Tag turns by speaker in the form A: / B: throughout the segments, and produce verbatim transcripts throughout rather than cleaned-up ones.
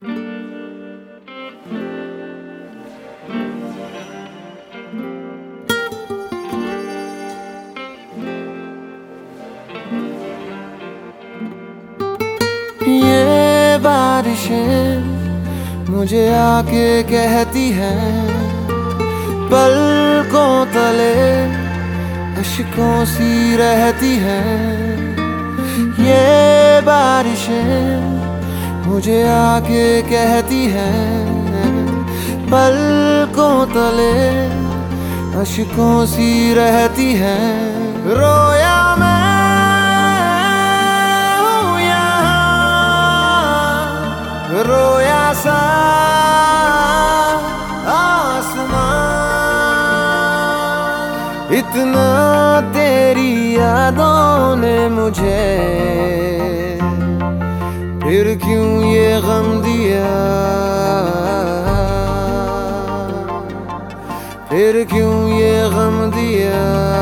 A: ये बारिशें मुझे आके कहती हैं, पलकों तले अश्कों सी रहती हैं। ये बारिशें मुझे आके कहती हैं, पलकों तले अश्कों सी रहती हैं। रोया मैं हूँ यहाँ, रोया सा आसमान, इतना तेरी यादों ने मुझे फिर क्यों ये गम दिया, फिर क्यों ये गम दिया,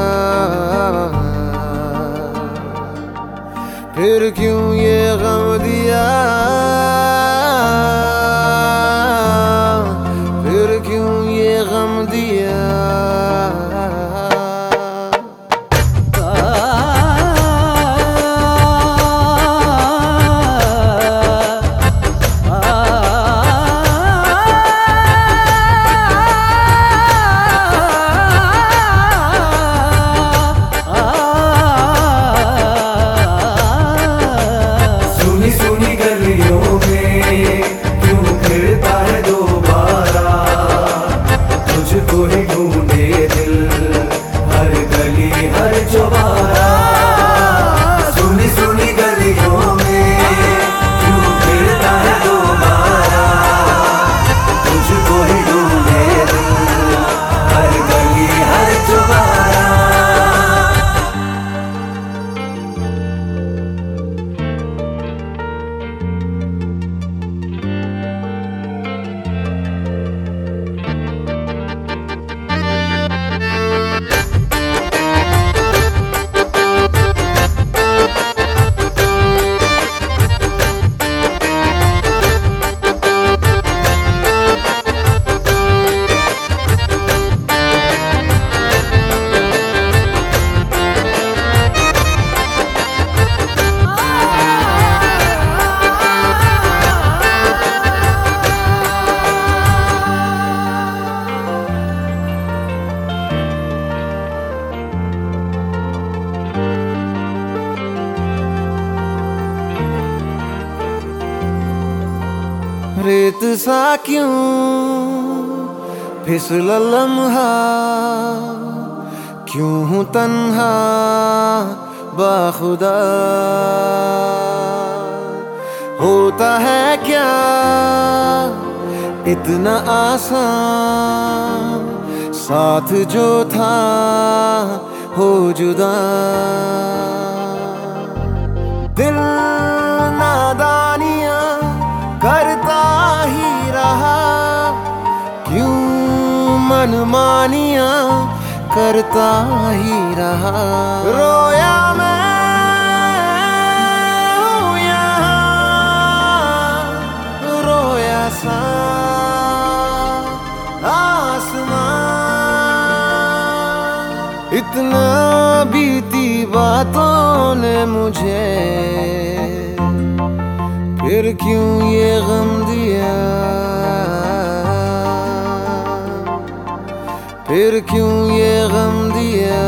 A: फिर क्यों ये गम दिया, फिर क्यों ये गम दिया। रेत सा क्यों फिसला लम्हा, क्यों हूँ तन्हा बाखुदा, होता है क्या इतना आसान, साथ जो था हो जुदा। दिल नादानियां करता ही रहा, क्यों मनमानियां करता ही रहा। रोया मैं हूँ यहाँ, रोया सा आसमान, इतना बीती बातों ने मुझे फिर क्यों ये गम दिया, फिर क्यों ये गम दिया,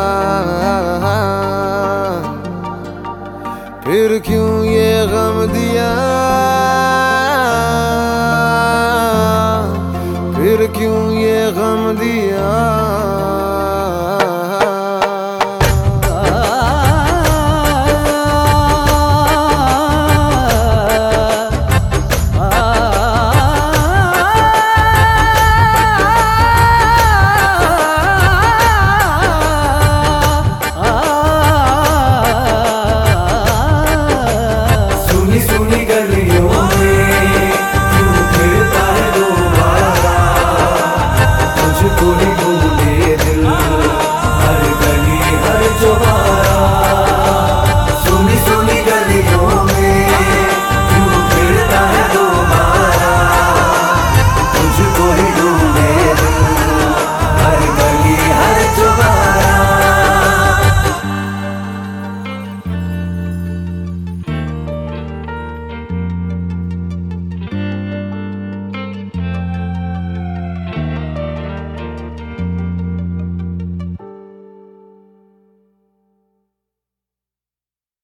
A: फिर क्यों ये गम दिया, फिर क्यों ये गम दिया।